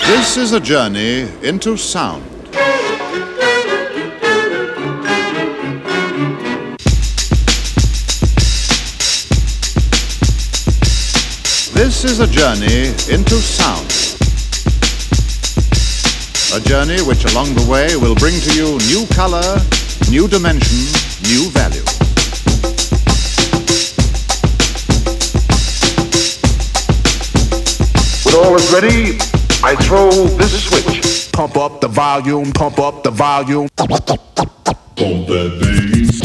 This is a journey into sound. This is a journey into sound. A journey which along the way will bring to you new color, new dimension, new value. When all is ready, I throw this switch. Pump up the volume, pump up the volume. Pump that bass.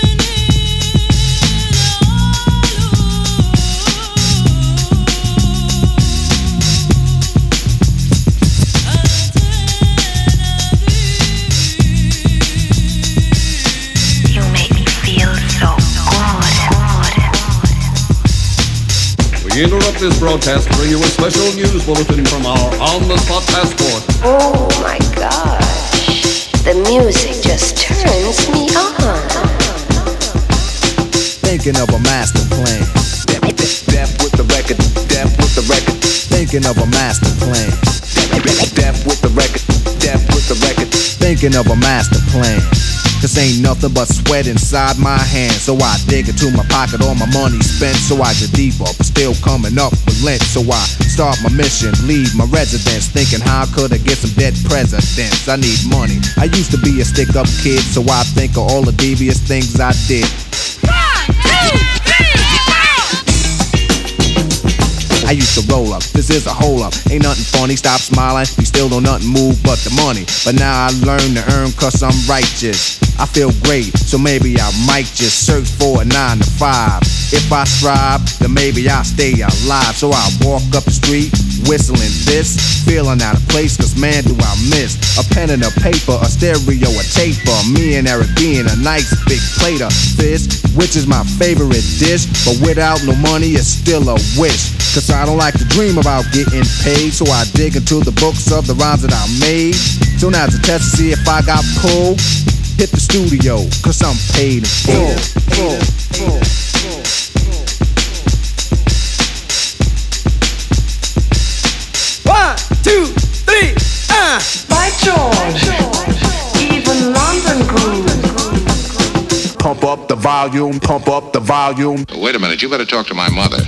You make me feel so good. We interrupt this broadcast to bring you a special news bulletin from our on-the-spot passport. Oh my gosh, the music just turns me on. Thinking of a master plan. Death with the record, death with the record. Thinking of a master plan. Death with the record, death with the record. Thinking of a master plan. Cause ain't nothing but sweat inside my hands. So I dig into my pocket, all my money spent. So I get deeper, but still coming up with lint. So I start my mission, leave my residence. Thinking how could I get some dead presidents? I need money. I used to be a stick-up kid, so I think of all the devious things I did. 1, 2, 3, 4. I used to roll up, this is a hole up. Ain't nothing funny, stop smiling. We still don't nothing move but the money. But now I learn to earn cause I'm righteous. I feel great, so maybe I might just search for a 9 to 5. If I strive, then maybe I'll stay alive. So I walk up the street, whistling this, feeling out of place, cause man do I miss a pen and a paper, a stereo, a taper. Me and Eric being a nice big plate of fish, which is my favorite dish. But without no money, it's still a wish. Cause I don't like to dream about getting paid, so I dig into the books of the rhymes that I made. So now it's a test to see if I got pulled. Hit the studio, cause I'm paid in full. 1, 2, 3, By George, even London groove. Pump up the volume, pump up the volume. Wait a minute, you better talk to my mother.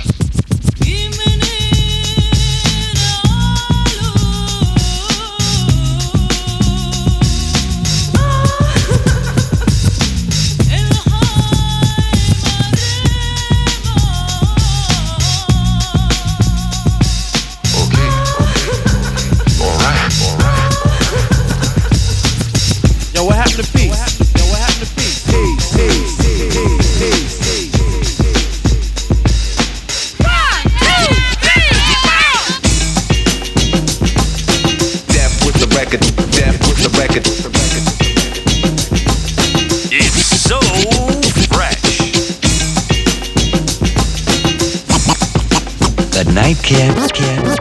Yo, what happened to peace? Yo, what happened to peace? Peace, peace, peace, peace, peace. 1, 2, 3, 4. Death with the record, death with the record. It's so fresh. The Nightcap.